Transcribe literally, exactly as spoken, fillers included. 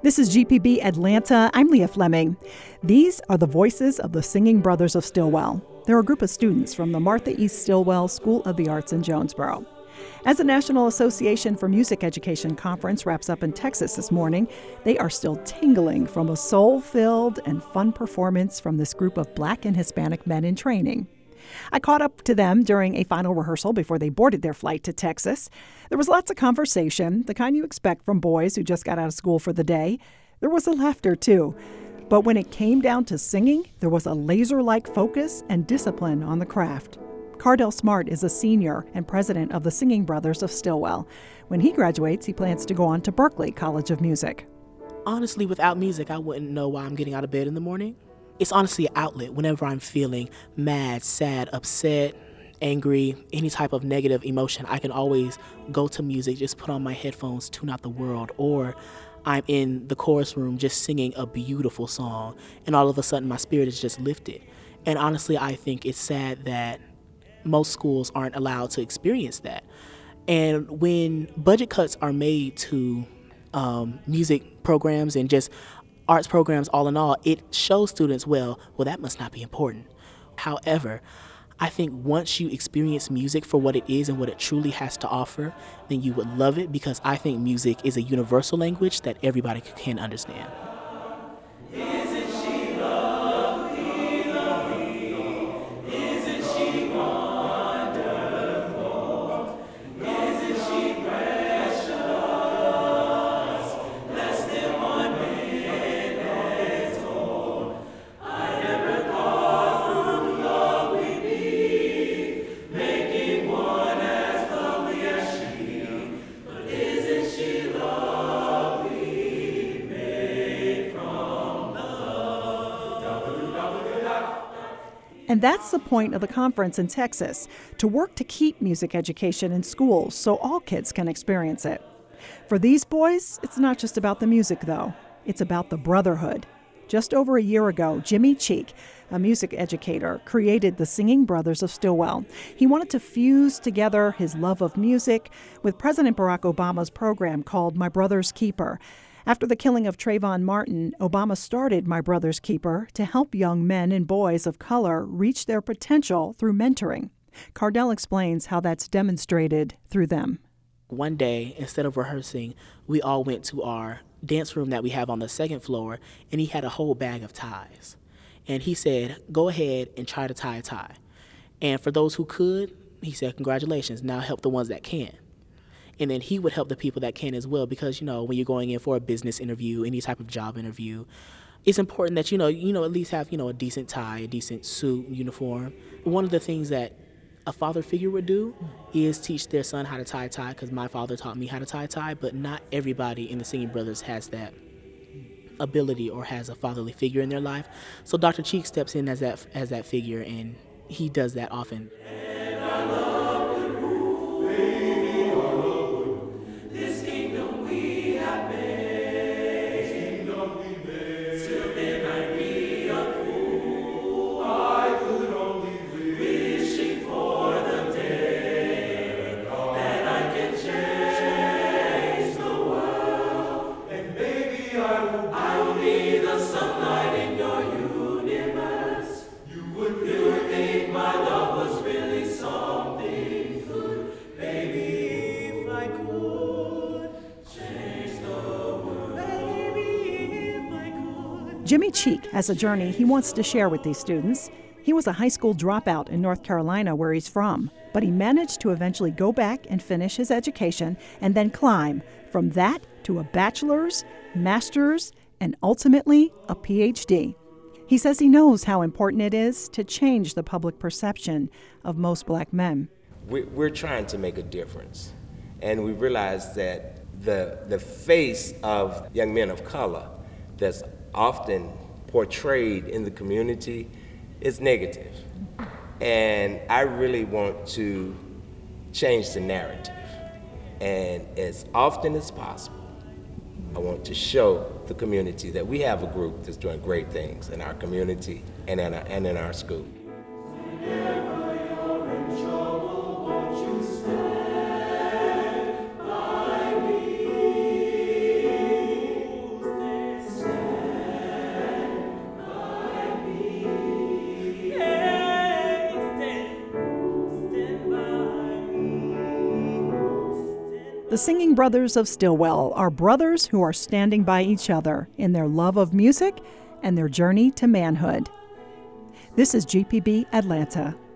This is G P B Atlanta. I'm Leah Fleming. These are the voices of the Singing Brothers of Stillwell. They're a group of students from the Martha E. Stillwell School of the Arts in Jonesboro. As the National Association for Music Education Conference wraps up in Texas this morning, they are still tingling from a soul-filled and fun performance from this group of Black and Hispanic men in training. I caught up to them during a final rehearsal before they boarded their flight to Texas. There was lots of conversation, the kind you expect from boys who just got out of school for the day. There was a laughter, too. But when it came down to singing, there was a laser-like focus and discipline on the craft. Cardell Smart is a senior and president of the Singing Brothers of Stillwell. When he graduates, he plans to go on to Berklee College of Music. Honestly, without music, I wouldn't know why I'm getting out of bed in the morning. It's honestly an outlet whenever I'm feeling mad, sad, upset, angry, any type of negative emotion. I can always go to music, just put on my headphones, tune out the world, or I'm in the chorus room just singing a beautiful song, and all of a sudden my spirit is just lifted. And honestly, I think it's sad that most schools aren't allowed to experience that. And when budget cuts are made to um, music programs and just arts programs, all in all, it shows students, well, well, that must not be important. However, I think once you experience music for what it is and what it truly has to offer, then you would love it, because I think music is a universal language that everybody can understand. And that's the point of the conference in Texas, to work to keep music education in schools so all kids can experience it. For these boys, it's not just about the music, though. It's about the brotherhood. Just over a year ago, Jimmy Cheek, a music educator, created the Singing Brothers of Stillwell. He wanted to fuse together his love of music with President Barack Obama's program called My Brother's Keeper. After the killing of Trayvon Martin, Obama started My Brother's Keeper to help young men and boys of color reach their potential through mentoring. Cardell explains how that's demonstrated through them. One day, instead of rehearsing, we all went to our dance room that we have on the second floor, and he had a whole bag of ties. And he said, go ahead and try to tie a tie. And for those who could, he said, congratulations, now help the ones that can. And then he would help the people that can as well, because, you know, when you're going in for a business interview, any type of job interview, it's important that, you know, you know, at least have, you know, a decent tie, a decent suit, uniform. One of the things that a father figure would do is teach their son how to tie a tie, because my father taught me how to tie a tie, but not everybody in the Singing Brothers has that ability or has a fatherly figure in their life. So Doctor Cheek steps in as that as that figure, and he does that often. Jimmy Cheek has a journey he wants to share with these students. He was a high school dropout in North Carolina, where he's from, but he managed to eventually go back and finish his education and then climb from that to a bachelor's, master's, and ultimately a P H D. He says he knows how important it is to change the public perception of most Black men. We're trying to make a difference, and we realize that the the face of young men of color that's often portrayed in the community is negative. And I really want to change the narrative. And as often as possible, I want to show the community that we have a group that's doing great things in our community and in our, and in our school. The Singing Brothers of Stilwell are brothers who are standing by each other in their love of music and their journey to manhood. This is G P B Atlanta.